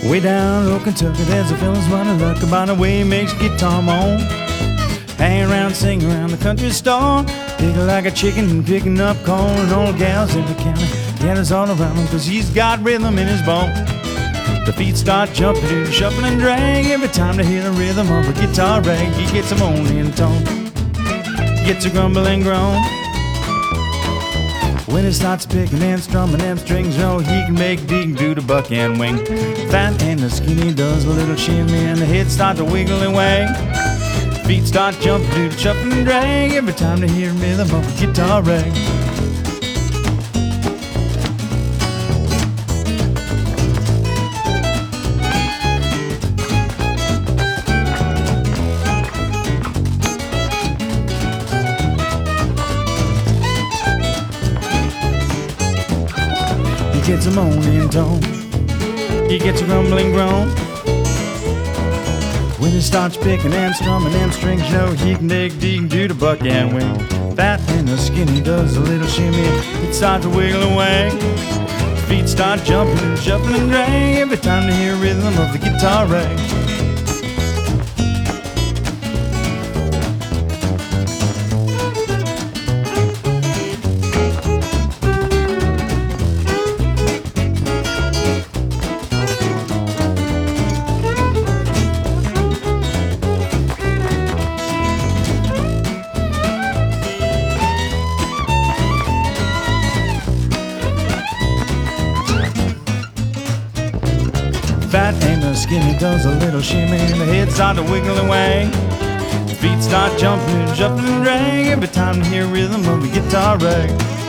Way down low Kentucky, there's a fella's running luck about the way he makes guitar moan. Hang around, sing around the country store, picking like a chicken, picking up corn. And all the gals in the county gathers all around him, 'cause he's got rhythm in his bone. The feet start jumping, do the shuffle and drag every time they hear the rhythm of a guitar rag. He gets a moan in tone, gets a grumble and groan. When he starts picking and strumming them strings, oh, he can make dig do the buck and wing. Fat and the skinny does a little shimmy, and the head start to wiggle and wag. Feet start jumping, do the shuffle and drag every time they hear the rhythm of a guitar rag. He gets a moaning tone, he gets a grumbling groan. When he starts picking and strumming them strings, you know he can dig deep, do the buck and wing. Fat and the skinny does a little shimmy, it starts to wiggle away. Feet start jumping, shuffling and drag every time they hear the rhythm of the guitar rag. Fat and the skinny does a little shimmy, and the head start to wiggle away. Feet start jumping, shuffling and drag every time they hear rhythm of the guitar rag.